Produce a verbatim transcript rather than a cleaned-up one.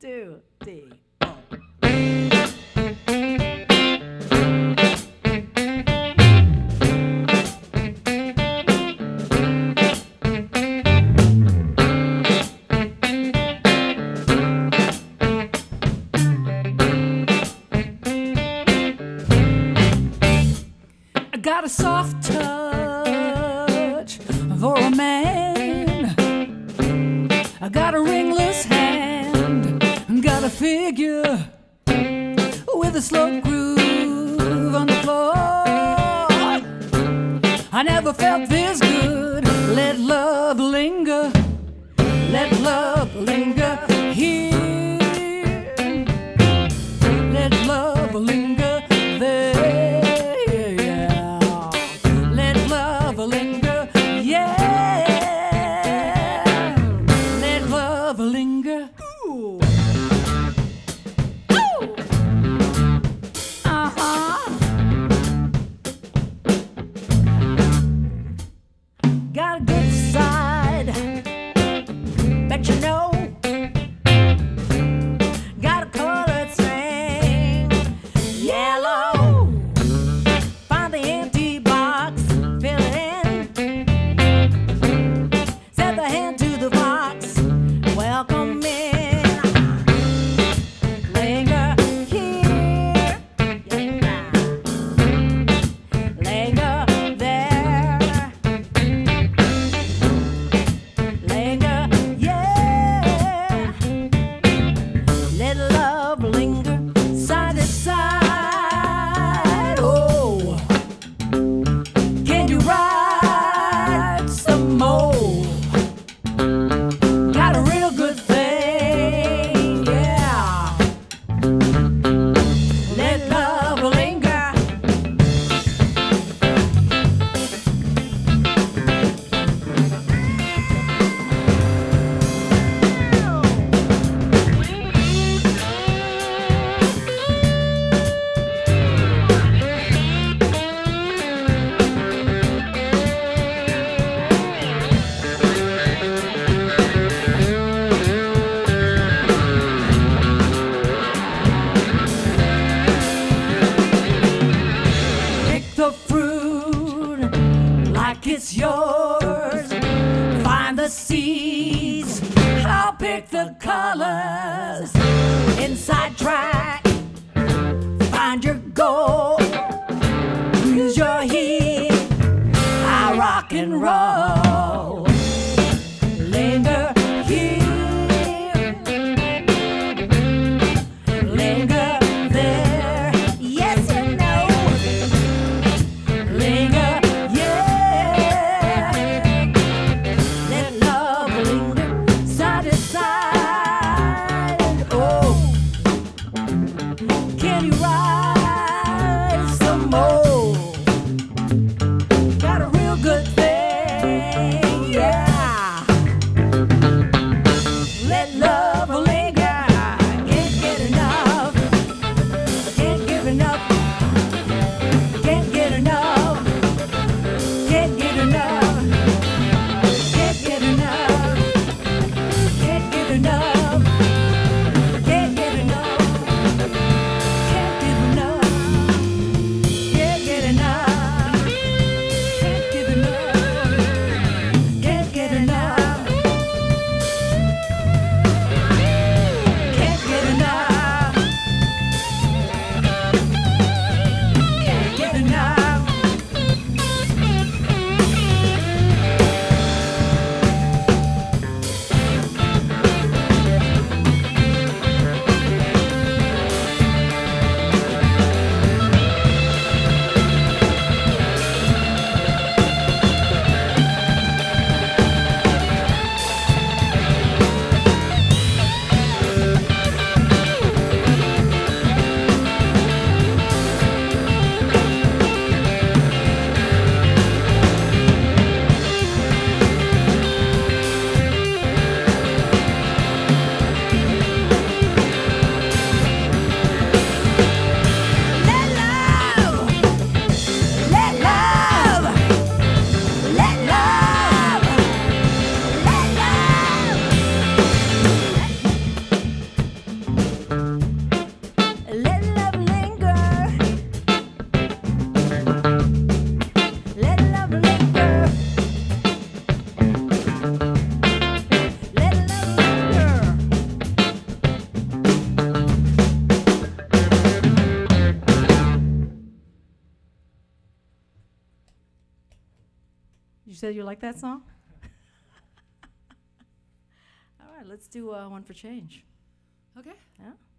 two, three. I got a soft touch for a man. I got a ringless hand. Got a figure with a slow groove on the floor. I never felt this good. Let love linger. Let love linger here. Let love linger there. Let love linger, yeah. Let love linger. Ooh. Ooh. Uh-huh. Got a good side. You said you like that song? All right, let's do uh, One for Change. Okay. Yeah?